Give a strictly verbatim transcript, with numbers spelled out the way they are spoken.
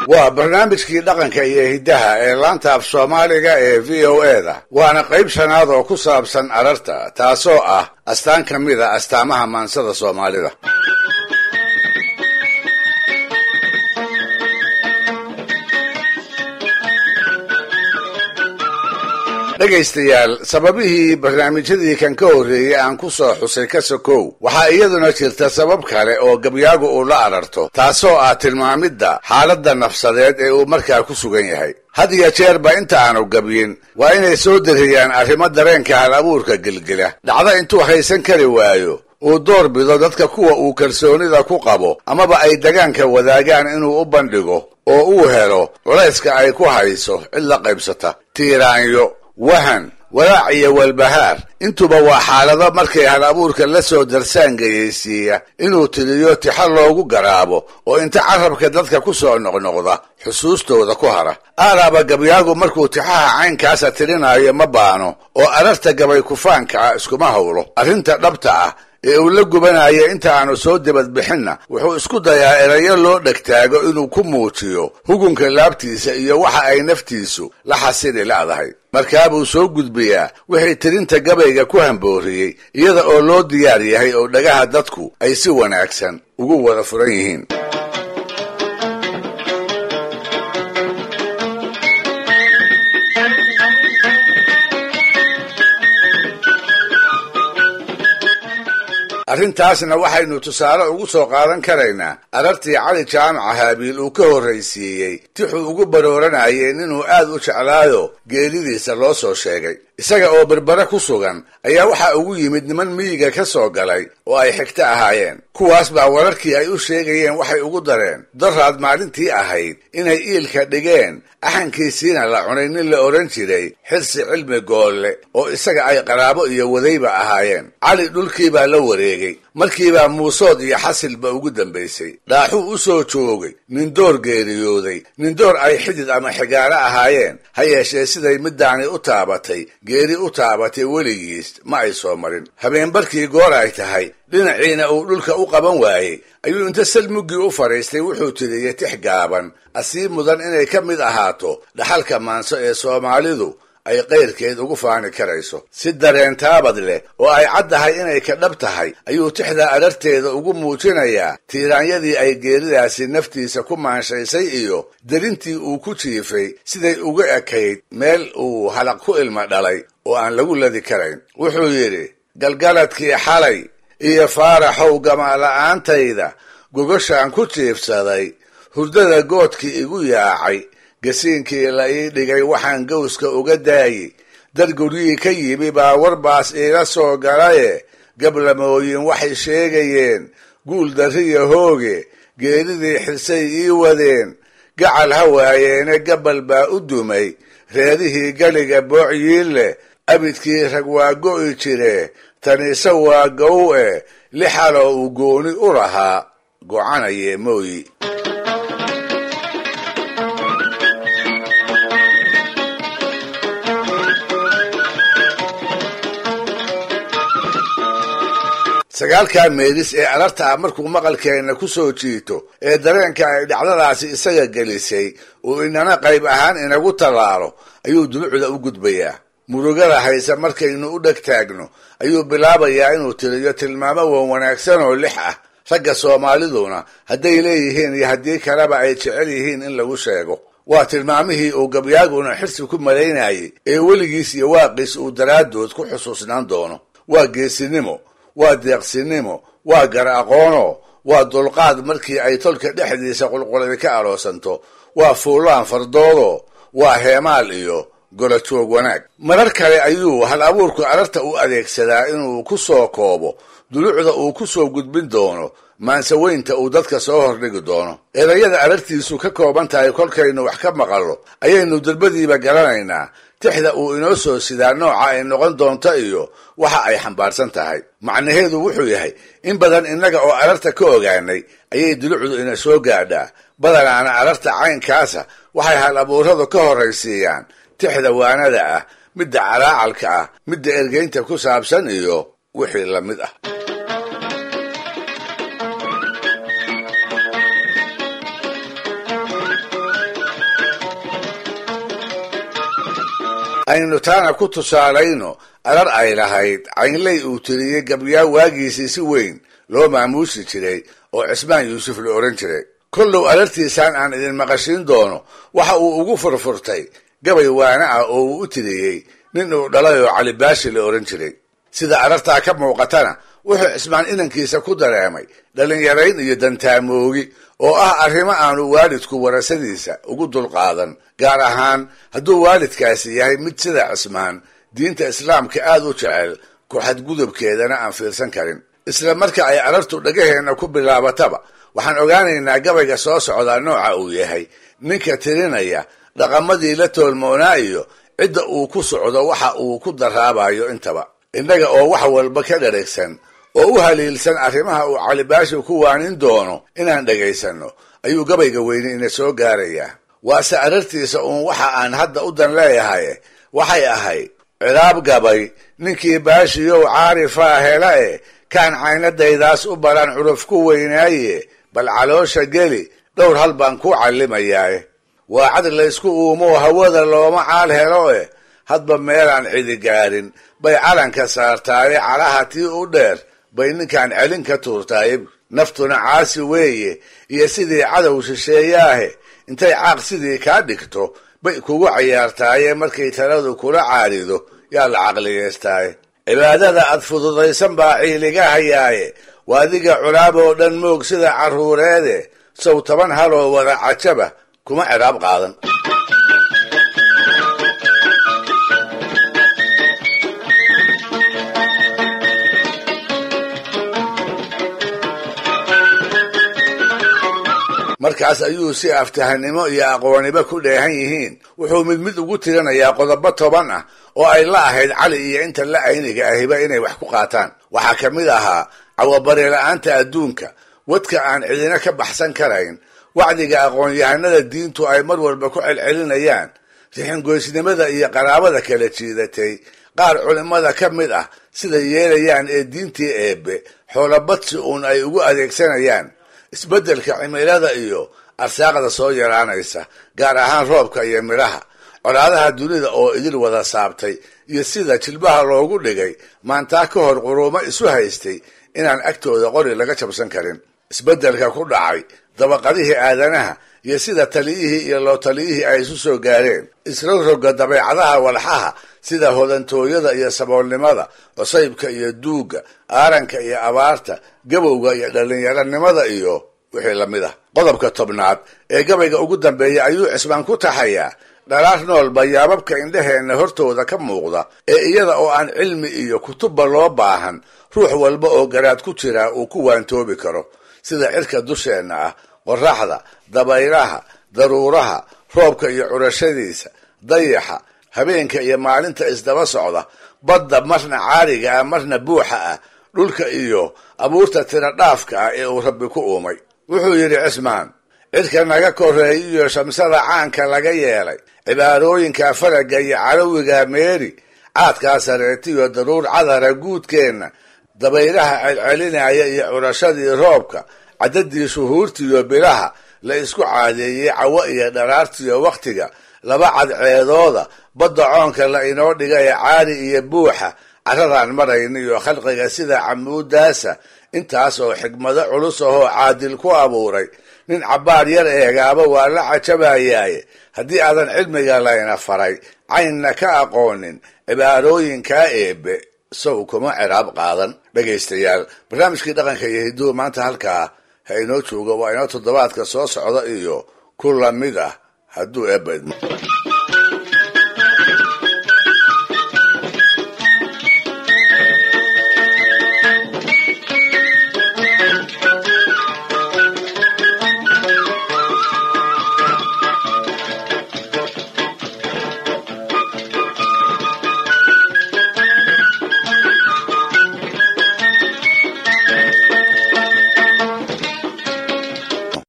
waa barnaamijkii dhaqanka iyo hiddaha ee laanta af soomaaliga ee v o e da waana qayb shanaad oo ku saabsan ararta taasoo ah astaan ka mid a astaamaha maansada soomaalida. dhegaystayaal, sababihii barnaamijyadii kan ka horreeyey aan ku soo xusay ka sokow waxaa iyaduna jirta sabab kale oo gabyaagu uu la ararto, taasoo ah tilmaamidda xaaladda nafsadeed ee uu markaa ku sugan yahay. had iyo jeerba inta aanu gabyin waa inay soo deriyaan arrimo dareenka hal abuurka gelgela, dhacdo intuu haysan kari waayo uu door bido dadka kuwa uu kalsoonida ku qabo amaba ay degaanka wadaagaan inuu u bandhigo oo uu helo culayska ay ku hayso cid la qaybsata. tiiraanyo, wahan, walaac iyo walbahaar intuba waa xaalado markay hal abuurka la soo darsaan geyaysiiya inuu tiriyo tixa loogu garaabo oo inta carabka dadka ku soo noqnoqda xusuustooda ku hara. aalaaba gabyaagu markuu tixaha caynkaasa tirinayo ma baano oo ararta gabay kufaanka ah iskuma howlo. arrinta dhabta ah ee uu la gubanayo inta aanu soo dibadbixinna wuxuu isku dayaa erayo loo dhegtaago inuu ku muujiyo hugunka laabtiisa iyo waxa ay naftiisu la xasili la'dahay. markaabuu soo gudbiyaa wixii tirinta gabayga ku hambooriyey iyada oo loo diyaar yahay oo dhagaha dadku ay si wanaagsan ugu wada furan yihiin. arrintaasna waxaynu tusaale ugu soo qaadan karaynaa arartii cali jaamaca haabiil uu ka horraysiiyey tixuu ugu barooranayeen inuu aad u jeclaayo geeridiisa loo soo sheegay. isaga oo berbere ku sugan ayaa waxaa ugu yimid niman miyiga ka soo galay oo ay xigto ahaayeen. kuwaas baa wararkii ay u sheegayeen waxay ugu dareen daraad maalintii ahayd inay iilka dhigeen axankiisiina la cunay nin la odhan jiray xirsi cilmi goolle oo isaga ay qaraabo iyo wadayba ahaayeen. cali dhulkiibaa la wareegay, markiibaa muusood iyo xasilba ugu dambaysay. dhaaxuu u soo joogay nindoor geeriyooday, nindoor ay xidid ama xigaaro ahaayeen, ha yeeshee siday middaani u taabatay geeri u taabatay weligiis ma ay soo marin. habeenbarkii goor ay tahay dhinaciina uu dhulka u qaban waayey ayuu inta salmuggii u fadhiistay wuxuu tiriyey tix gaaban asii mudan inay ka mid ahaato dhaxalka maanso ee soomaalidu ay qayrkeed ugu faani karayso. si dareentaabad leh oo ay caddahay inay ka dhab tahay ayuu tixda ararteeda ugu muujinayaa tiiraanyadii ay geeridaasi naftiisa ku maanshaysay iyo derintii uu ku jiifay siday uga ekayd meel uu halaq ku ilma dhalay oo aan lagu ladi karayn. wuxuu yidhi, galgaladkii xalay iyo faaraxow gamala'aantayda gogoshaan ku jiifsaday, hurdada goodkii igu yaacay, gasiinkii la ii dhigay waxaan gawska uga daayi, dad guryihii ka yimi baa warbaas iila soo galaye, gablamooyin waxay sheegayeen guul darriya hooge, geeridii xirsay ii wadeen, gacal ha waayeene gabal baa u dumay, reedihii galiga boocyiin leh, abidkii rag waa go'i jire, taniise waa gow e, lixaloo uu gooni u lahaa gocanayee mooyi. sagaalkaa meelis ee ararta ah markuu maqalkeenna ku soo jiito ee dareenka ay dhacdadaasi isaga gelisay uu inana qayb ahaan inagu tallaalo ayuu dulucda u gudbayaa. murugada haysa markaynu u dheg taagno ayuu bilaabayaa inuu tiriyo tilmaamo wan wanaagsan oo lix ah. ragga soomaaliduna hadday leeyihiin iyo haddii kaleba ay jecel yihiin in lagu sheego. waa tilmaamihii uu gabyaaguna xirsi ku malaynayay ee weligiis iyo waaqiis uu daraaddood ku xusuusnaan doono. waa geesinimo, waa deeqsinimo, waa gar aqoono, waa dulqaad markii ay tolka dhexdiisa qulquladi ka aroosanto, waa fuulaan fardoodo, waa heemaal iyo golajoog wanaag. marar kale ayuu hal abuurku ararta u adeegsadaa inuu ku soo koobo dulucda uu ku soo gudbin doono maansaweynta uu dadka soo hordhigi doono. erayada arartiisu ka kooban tahay kolkaynu wax ka maqallo ayaynu darbadiiba garanaynaa tixda uu inoo soo sidaa nooca ay noqon doonto iyo waxa ay xambaarsan tahay. macnaheedu wuxuu yahay in badan innaga oo ararta ka ogaanay ayay dulucdu ina soo gaadhaa. badanaana ararta caynkaasa waxay hal abuuradu ka horraysiiyaan tixda waanada ah, midda calaacalka ah, midda ergeynta ku saabsan iyo wixii la mid ah. aynu taana ku tusaalayno arar ay lahayd caynley uu tiriyey gabyaa waagiisii si weyn loo maamuusi jiray oo cismaan yuusuf la odhan jiray. kollow arartiisaan aan idin maqashiin doono waxa uu ugu furfurtay gabay waana ah oo uu u tiriyey nin uu dhalay oo cali baashi la odhan jiray. sida arartaa ka muuqatana wuxuu cismaan inankiisa ku dareemay dhallinyarayn iyo dantaamoogi oo ah arrimo aanu waalidku warasadiisa ugu dulqaadan, gaar ahaan hadduu waalidkaasi yahay mid sida cismaan diinta islaamka aad u jecel ku xadgudubkeedana aan fiirsan karin. isla marka ay arartu dhagaheenna ku bilaabataba waxaan ogaanaynaa gabayga soo socdaa nooca uu yahay, ninka tirinaya dhaqamadii la toolmoonaa iyo cidda uu ku socdo waxa uu ku daraabayo intaba. innaga oo wax walba ka dhareegsan oo u haliilsan arrimaha uu cali baashi ku waanin doono inaan dhagaysanno ayuu gabayga weyne ina soo gaarayaa. waase arartiisa uun waxa aan hadda u dan leeyahay waxay ahayd cilaab gabay ninkii baashiyow caarifaa hela e kaan caynadaydaas u baran curuf ku weynaaye bal caloosha geli dhowr hal baan ku callimayaae. waa cad laysku uumoo hawada looma caal helo e hadba meelaan cidi gaarin bay calanka saartaaye calaha tii u dheer bay ninkaan celin ka tuurtaaye. naftuna caasi weeye iyo sidii cadow shisheeyaahe intay caaq sidii kaa dhigto bay kugu cayaartaaye markay taladu kula caarido yaa la caqliyeystaaye. cibaadada aad fududaysan baa ciiliga hayaaye waa adiga culaab oo dhan moog sida carruureede sow toban haloo wada cajaba kuma ciraab qaadan. markaas ayuu si aftahanimo iyo aqooniba ku dheehan yihiin wuxuu mid mid ugu tirinayaa qodobo toban ah oo ay la ahayd cali iyo inta la ayniga ahiba inay wax ku qaataan. waxaa ka mid ahaa cawabari la-aanta adduunka, wadka aan cidina ka baxsan karayn, wacdiga aqoon-yahanada diintu ay mar walba ku celcelinayaan, rixingoysnimada iyo qaraabada kala jiidatay, qaar culimmada ka mid ah siday yeelayaan ee diintii eebbe xoolabadsi uun ay ugu adeegsanayaan, isbeddelka cimilada iyo arsaaqda soo yaraanaysa, gaar ahaan roobka iyo midhaha, colaadaha dunida oo idil wada saabtay, iyo sida jilbaha loogu dhigay maantaa ka hor quruumo isu haystay inaan agtooda qori laga jabsan karin, isbeddelka ku dhacay dabaqadihii aadanaha iyo sida taliyihii iyo loo taliyihii ay isu soo gaareen, isrogroga dabeecadaha walxaha sida hodantooyada iyo saboolnimada, cusaybka iyo duugga, aaranka iyo abaarta, gabowga iyo dhallinyaranimada iyo wixii lamid ah. qodobka tobnaad ee gabayga ugu dambeeya ayuu cismaan ku taxayaa dhalaar noolba yaababka indhaheenna hortooda ka muuqda ee iyada oo aan cilmi iyo kutubba loo baahan ruux walba oo garaad ku jiraa uu ku waantoobi karo, sida cirka dusheenna ah, qorraxda, dabaylaha, daruuraha, roobka iyo curashadiisa, dayaxa, habeenka iyo maalinta isdaba socda, badda marna caariga ah marna buuxa ah, dhulka iyo abuurta tira dhaafka ah ee uu rabbi ku uumay. wuxuu yidhi cismaan, cirka naga koreey iyo shamsada caanka laga yeelay, cibaarooyinka faraga iyo calowiga meeri, caadkaa sareetiyo daruur cadara guudkeenna, dabaylaha celcelinaya iyo curashadii roobka, caddadii shuhuurtiyo bilaha la isku caadeeyey cawo iyo dharaartiyo wakhtiga, laba cadceedooda, badda coonka la inoo dhigay caari iyo buuxa, carradaan marayna iyo khalqiga sida camuudaasa, intaas oo xigmado culus ahoo caadil ku abuuray, nin cabbaar yar eegaaba waa la cajabayaaye haddii aadan cilmiga layna faray caynna ka aqoonin cibaarooyinkaa eebbe sow kuma ciraab qaadan. dhegaystayaal, barnaamijkii dhaqanka iyo hiduwa maanta halkaa ha inoo joogo, waa inoo toddobaadka soo socda iyo ku lamid ah hadduu eebba idmo.